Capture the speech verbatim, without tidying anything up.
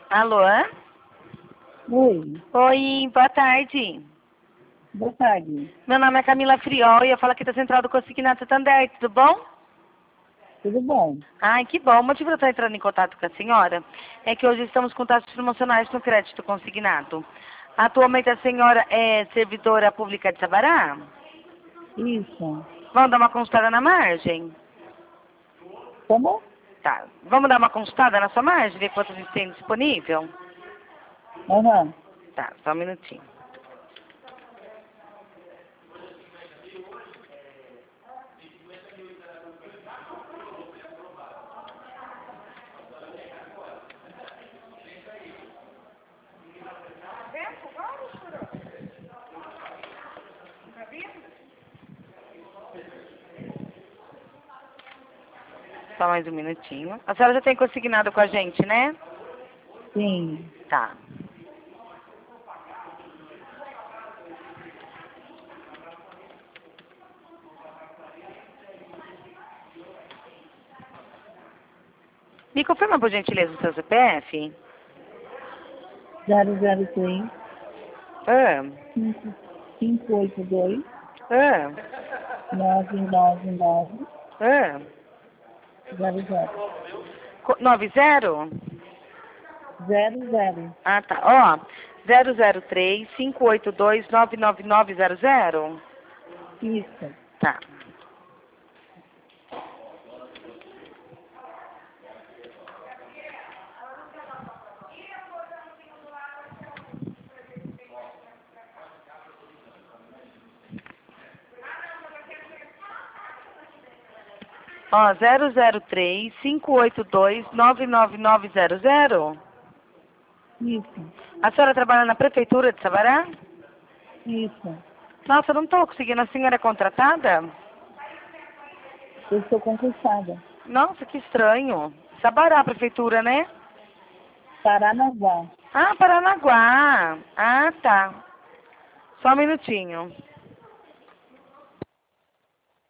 Alô? Oi, Oi, boa tarde. boa tarde. Meu nome é Camila Friol e eu falo aqui da Central do Consignato Santander, tudo bom? Tudo bom? Ai, que bom. O motivo de eu estar entrando em contato com a senhora é que hoje estamos com taxas promocionais no crédito consignado. Atualmente a senhora é servidora pública de Sabará? Isso. Vamos dar uma consultada na margem? Como? Tá. Vamos dar uma consultada na sua margem, ver quanto a gente tem disponível? Aham. Tá, só um minutinho. Só mais um minutinho. A senhora já tem consignado com a gente, né? Sim. Tá. Me confirma, por gentileza, o seu C P F? zero zero três, Ah, cinco cinco oito dois, ah, nove nove nove, ah. zero zero. Co- nove zero? Zero zero. Ah, tá. Ó, zero zero três, cinco oito dois, nove nove nove zero zero? Isso. Tá. Ó, zero zero três, cinco oito dois, nove nove nove zero zero? Isso. A senhora trabalha na prefeitura de Sabará? Isso. Nossa, eu não estou conseguindo. A senhora é contratada? Eu sou concursada. Nossa, que estranho. Sabará, prefeitura, né? Paranaguá. Ah, Paranaguá. Ah, tá. Só um minutinho.